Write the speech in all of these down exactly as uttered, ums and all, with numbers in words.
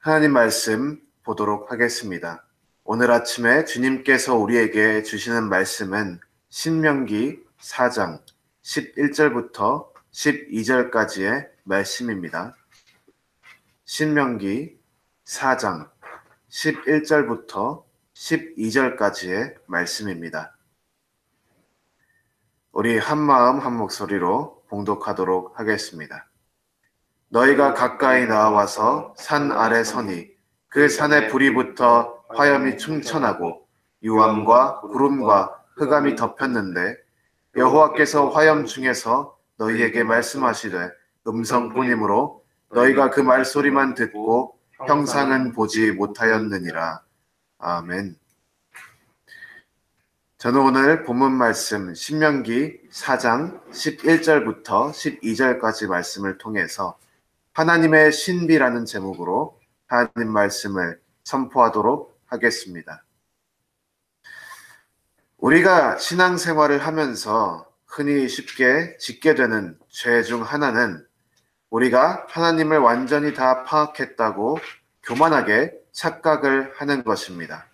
하나님 말씀 보도록 하겠습니다. 오늘 아침에 주님께서 우리에게 주시는 말씀은 신명기 사 장 십일 절부터 십이 절까지의 말씀입니다. 신명기 사 장 십일 절부터 십이 절까지의 말씀입니다. 우리 한마음 한 목소리로 봉독하도록 하겠습니다. 너희가 가까이 나와서 산 아래 서니 그 산에 불이 붙어 화염이 충천하고 유암과 구름과 흑암이 덮였는데 여호와께서 화염 중에서 너희에게 말씀하시되 음성뿐이므로 너희가 그 말소리만 듣고 형상은 보지 못하였느니라. 아멘. 저는 오늘 본문 말씀 신명기 사 장 십일 절부터 십이 절까지 말씀을 통해서 하나님의 신비라는 제목으로 하나님 말씀을 선포하도록 하겠습니다. 우리가 신앙생활을 하면서 흔히 쉽게 짓게 되는 죄 중 하나는 우리가 하나님을 완전히 다 파악했다고 교만하게 착각을 하는 것입니다.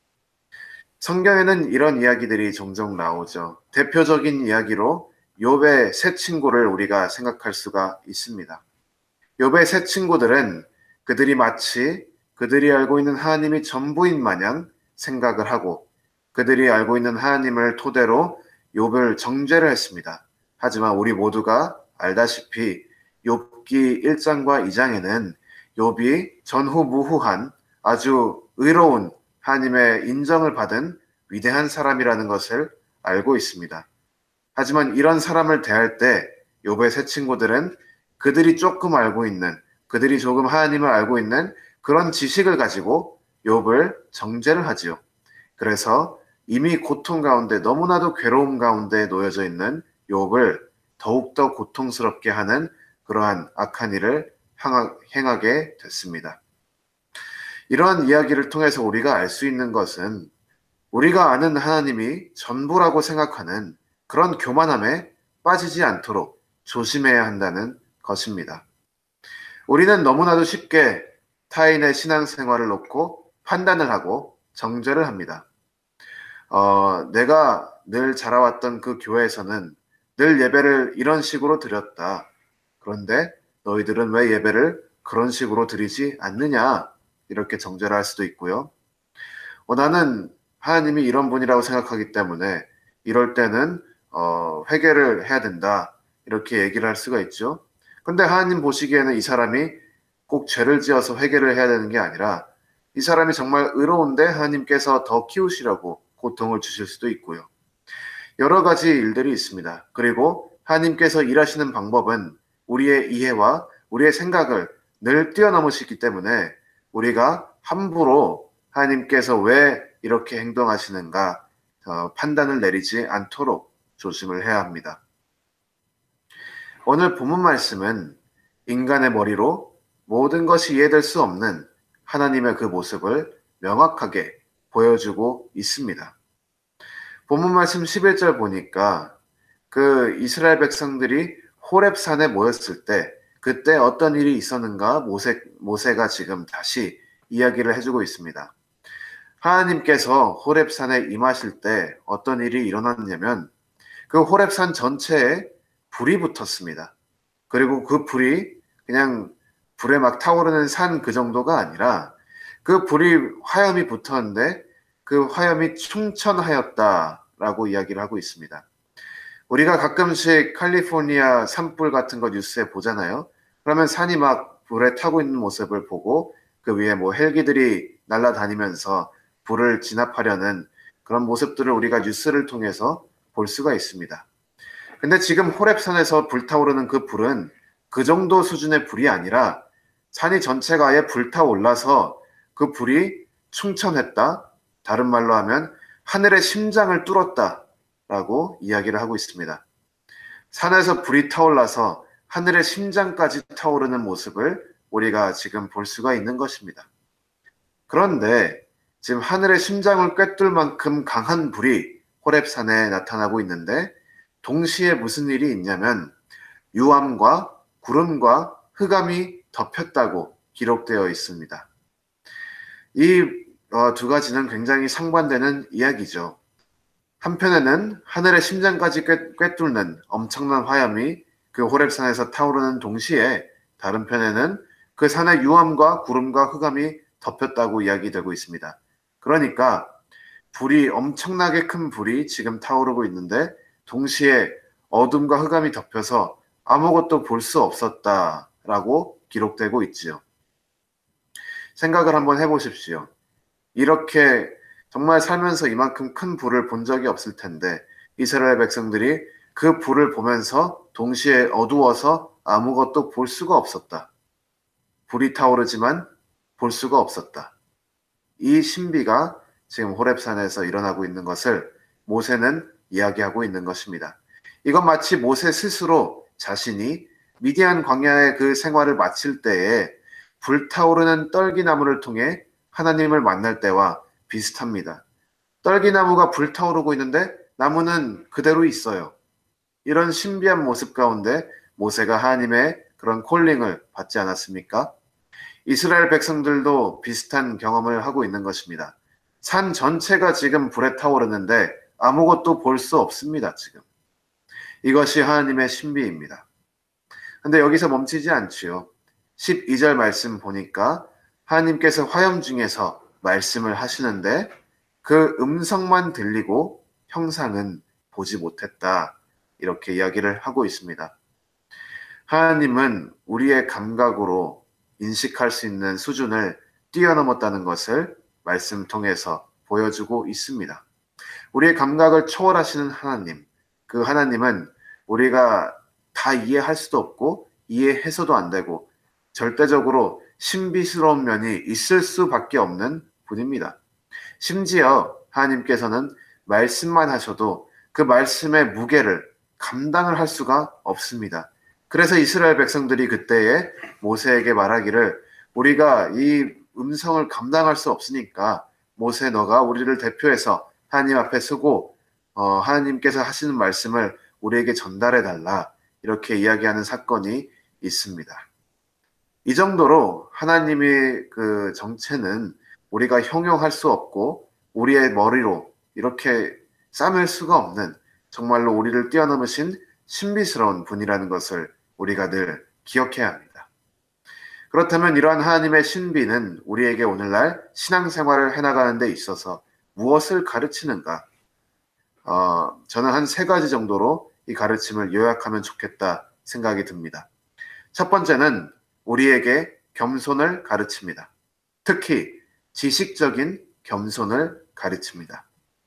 성경에는 이런 이야기들이 종종 나오죠. 대표적인 이야기로 욥의 세 친구를 우리가 생각할 수가 있습니다. 욥의 세 친구들은 그들이 마치 그들이 알고 있는 하나님이 전부인 마냥 생각을 하고 그들이 알고 있는 하나님을 토대로 욥을 정죄를 했습니다. 하지만 우리 모두가 알다시피 욥기 일 장과 이 장에는 욥이 전후무후한 아주 의로운 하나님의 인정을 받은 위대한 사람이라는 것을 알고 있습니다. 하지만 이런 사람을 대할 때 욥의 세 친구들은 그들이 조금 알고 있는, 그들이 조금 하나님을 알고 있는 그런 지식을 가지고 욥을 정죄를 하지요. 그래서 이미 고통 가운데 너무나도 괴로움 가운데 놓여져 있는 욥을 더욱더 고통스럽게 하는 그러한 악한 일을 행하게 됐습니다. 이러한 이야기를 통해서 우리가 알 수 있는 것은 우리가 아는 하나님이 전부라고 생각하는 그런 교만함에 빠지지 않도록 조심해야 한다는 것입니다. 우리는 너무나도 쉽게 타인의 신앙생활을 놓고 판단을 하고 정죄를 합니다. 어, 내가 늘 자라왔던 그 교회에서는 늘 예배를 이런 식으로 드렸다. 그런데 너희들은 왜 예배를 그런 식으로 드리지 않느냐? 이렇게 정죄를 할 수도 있고요. 어, 나는 하나님이 이런 분이라고 생각하기 때문에 이럴 때는 어, 회개를 해야 된다. 이렇게 얘기를 할 수가 있죠. 근데 하나님 보시기에는 이 사람이 꼭 죄를 지어서 회개를 해야 되는 게 아니라 이 사람이 정말 의로운데 하나님께서 더 키우시려고 고통을 주실 수도 있고요. 여러 가지 일들이 있습니다. 그리고 하나님께서 일하시는 방법은 우리의 이해와 우리의 생각을 늘 뛰어넘으시기 때문에 우리가 함부로 하나님께서 왜 이렇게 행동하시는가 어, 판단을 내리지 않도록 조심을 해야 합니다. 오늘 본문 말씀은 인간의 머리로 모든 것이 이해될 수 없는 하나님의 그 모습을 명확하게 보여주고 있습니다. 본문 말씀 십일 절 보니까 그 이스라엘 백성들이 호렙산에 모였을 때 그때 어떤 일이 있었는가 모세, 모세가 지금 다시 이야기를 해주고 있습니다. 하나님께서 호렙산에 임하실 때 어떤 일이 일어났냐면 그 호렙산 전체에 불이 붙었습니다. 그리고 그 불이 그냥 불에 막 타오르는 산 그 정도가 아니라 그 불이 화염이 붙었는데 그 화염이 충천하였다라고 이야기를 하고 있습니다. 우리가 가끔씩 캘리포니아 산불 같은 거 뉴스에 보잖아요. 그러면 산이 막 불에 타고 있는 모습을 보고 그 위에 뭐 헬기들이 날아다니면서 불을 진압하려는 그런 모습들을 우리가 뉴스를 통해서 볼 수가 있습니다. 근데 지금 호렙산에서 불타오르는 그 불은 그 정도 수준의 불이 아니라 산이 전체가 아예 불타올라서 그 불이 충천했다. 다른 말로 하면 하늘의 심장을 뚫었다라고 이야기를 하고 있습니다. 산에서 불이 타올라서 하늘의 심장까지 타오르는 모습을 우리가 지금 볼 수가 있는 것입니다. 그런데 지금 하늘의 심장을 꿰뚫을 만큼 강한 불이 호렙산에 나타나고 있는데 동시에 무슨 일이 있냐면 유암과 구름과 흑암이 덮였다고 기록되어 있습니다. 이 어, 두 가지는 굉장히 상반되는 이야기죠. 한편에는 하늘의 심장까지 꿰, 꿰뚫는 엄청난 화염이 그 호렙산에서 타오르는 동시에 다른 편에는 그 산의 유암과 구름과 흑암이 덮였다고 이야기되고 있습니다. 그러니까 불이 엄청나게 큰 불이 지금 타오르고 있는데 동시에 어둠과 흑암이 덮여서 아무것도 볼 수 없었다라고 기록되고 있지요. 생각을 한번 해보십시오. 이렇게 정말 살면서 이만큼 큰 불을 본 적이 없을 텐데 이스라엘 백성들이 그 불을 보면서 동시에 어두워서 아무것도 볼 수가 없었다. 불이 타오르지만 볼 수가 없었다. 이 신비가 지금 호렙산에서 일어나고 있는 것을 모세는 이야기하고 있는 것입니다. 이건 마치 모세 스스로 자신이 미디안 광야의 그 생활을 마칠 때에 불타오르는 떨기나무를 통해 하나님을 만날 때와 비슷합니다. 떨기나무가 불타오르고 있는데 나무는 그대로 있어요. 이런 신비한 모습 가운데 모세가 하나님의 그런 콜링을 받지 않았습니까? 이스라엘 백성들도 비슷한 경험을 하고 있는 것입니다. 산 전체가 지금 불에 타오르는데 아무것도 볼 수 없습니다, 지금. 이것이 하나님의 신비입니다. 근데 여기서 멈추지 않지요. 십이 절 말씀 보니까 하나님께서 화염 중에서 말씀을 하시는데 그 음성만 들리고 형상은 보지 못했다. 이렇게 이야기를 하고 있습니다. 하나님은 우리의 감각으로 인식할 수 있는 수준을 뛰어넘었다는 것을 말씀 통해서 보여주고 있습니다. 우리의 감각을 초월하시는 하나님, 그 하나님은 우리가 다 이해할 수도 없고 이해해서도 안 되고 절대적으로 신비스러운 면이 있을 수밖에 없는 분입니다. 심지어 하나님께서는 말씀만 하셔도 그 말씀의 무게를 감당을 할 수가 없습니다. 그래서 이스라엘 백성들이 그때에 모세에게 말하기를 우리가 이 음성을 감당할 수 없으니까 모세 너가 우리를 대표해서 하나님 앞에 서고 어, 하나님께서 하시는 말씀을 우리에게 전달해 달라 이렇게 이야기하는 사건이 있습니다. 이 정도로 하나님의 그 정체는 우리가 형용할 수 없고 우리의 머리로 이렇게 싸맬 수가 없는 정말로 우리를 뛰어넘으신 신비스러운 분이라는 것을 우리가 늘 기억해야 합니다. 그렇다면 이러한 하나님의 신비는 우리에게 오늘날 신앙생활을 해나가는 데 있어서 무엇을 가르치는가? 어, 저는 한 세 가지 정도로 이 가르침을 요약하면 좋겠다 생각이 듭니다. 첫 번째는 우리에게 겸손을 가르칩니다. 특히 지식적인 겸손을 가르칩니다.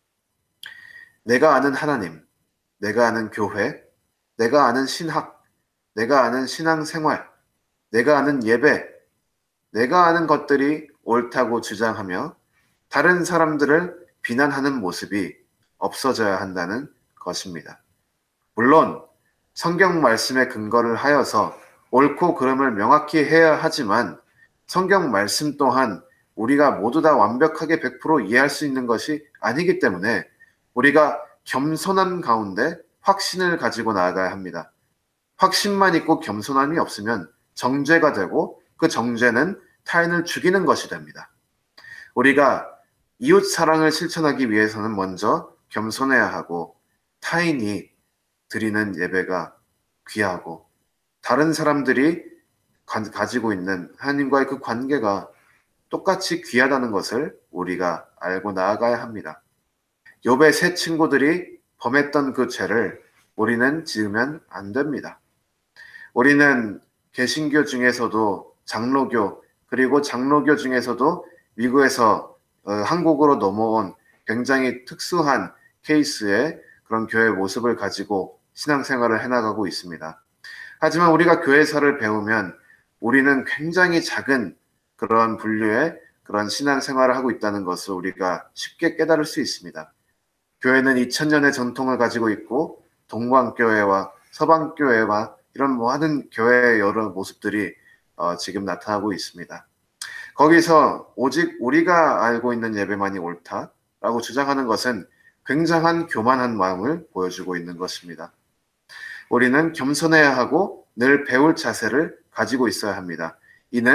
내가 아는 하나님, 내가 아는 교회, 내가 아는 신학, 내가 아는 신앙생활, 내가 아는 예배, 내가 아는 것들이 옳다고 주장하며 다른 사람들을 비난하는 모습이 없어져야 한다는 것입니다. 물론 성경 말씀에 근거를 하여서 옳고 그름을 명확히 해야 하지만 성경 말씀 또한 우리가 모두 다 완벽하게 백 퍼센트 이해할 수 있는 것이 아니기 때문에 우리가 겸손한 가운데 확신을 가지고 나아가야 합니다. 확신만 있고 겸손함이 없으면 정죄가 되고 그 정죄는 타인을 죽이는 것이 됩니다. 우리가 이웃 사랑을 실천하기 위해서는 먼저 겸손해야 하고 타인이 드리는 예배가 귀하고 다른 사람들이 가지고 있는 하나님과의 그 관계가 똑같이 귀하다는 것을 우리가 알고 나아가야 합니다. 욥의 세 친구들이 범했던 그 죄를 우리는 지으면 안 됩니다. 우리는 개신교 중에서도 장로교 그리고 장로교 중에서도 미국에서 어, 한국으로 넘어온 굉장히 특수한 케이스의 그런 교회 모습을 가지고 신앙생활을 해나가고 있습니다. 하지만 우리가 교회사를 배우면 우리는 굉장히 작은 그런 분류의 그런 신앙생활을 하고 있다는 것을 우리가 쉽게 깨달을 수 있습니다. 교회는 이천 년의 전통을 가지고 있고 동방교회와 서방교회와 이런 많은 교회의 여러 모습들이 어, 지금 나타나고 있습니다. 거기서 오직 우리가 알고 있는 예배만이 옳다라고 주장하는 것은 굉장한 교만한 마음을 보여주고 있는 것입니다. 우리는 겸손해야 하고 늘 배울 자세를 가지고 있어야 합니다. 이는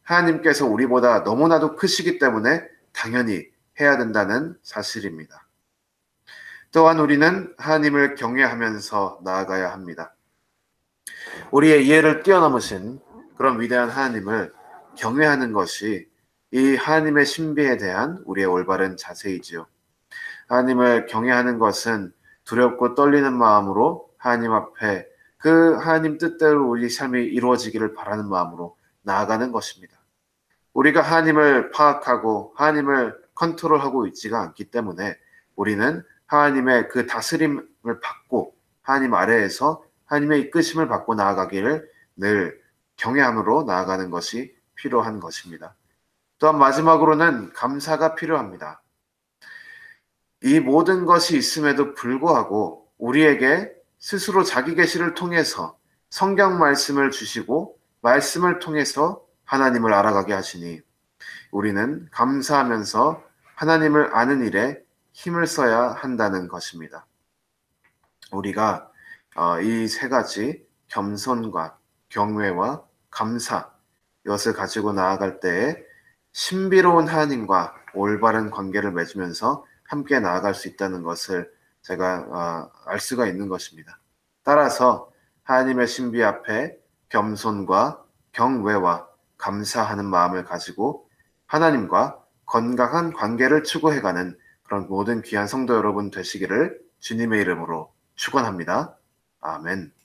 하나님께서 우리보다 너무나도 크시기 때문에 당연히 해야 된다는 사실입니다. 또한 우리는 하나님을 경외하면서 나아가야 합니다. 우리의 이해를 뛰어넘으신 그런 위대한 하나님을 경외하는 것이 이 하나님의 신비에 대한 우리의 올바른 자세이지요. 하나님을 경외하는 것은 두렵고 떨리는 마음으로 하나님 앞에 그 하나님 뜻대로 우리 삶이 이루어지기를 바라는 마음으로 나아가는 것입니다. 우리가 하나님을 파악하고 하나님을 컨트롤하고 있지가 않기 때문에 우리는 하나님의 그 다스림을 받고 하나님 아래에서 하나님의 이끄심을 받고 나아가기를 늘 경외함으로 나아가는 것이 필요한 것입니다. 또한 마지막으로는 감사가 필요합니다. 이 모든 것이 있음에도 불구하고 우리에게 스스로 자기 계시를 통해서 성경 말씀을 주시고 말씀을 통해서 하나님을 알아가게 하시니 우리는 감사하면서 하나님을 아는 일에 힘을 써야 한다는 것입니다. 우리가 이 세 가지 겸손과 경외와 감사 이것을 가지고 나아갈 때에 신비로운 하나님과 올바른 관계를 맺으면서 함께 나아갈 수 있다는 것을 제가 알 수가 있는 것입니다. 따라서 하나님의 신비 앞에 겸손과 경외와 감사하는 마음을 가지고 하나님과 건강한 관계를 추구해가는 그런 모든 귀한 성도 여러분 되시기를 주님의 이름으로 축원합니다. 아멘.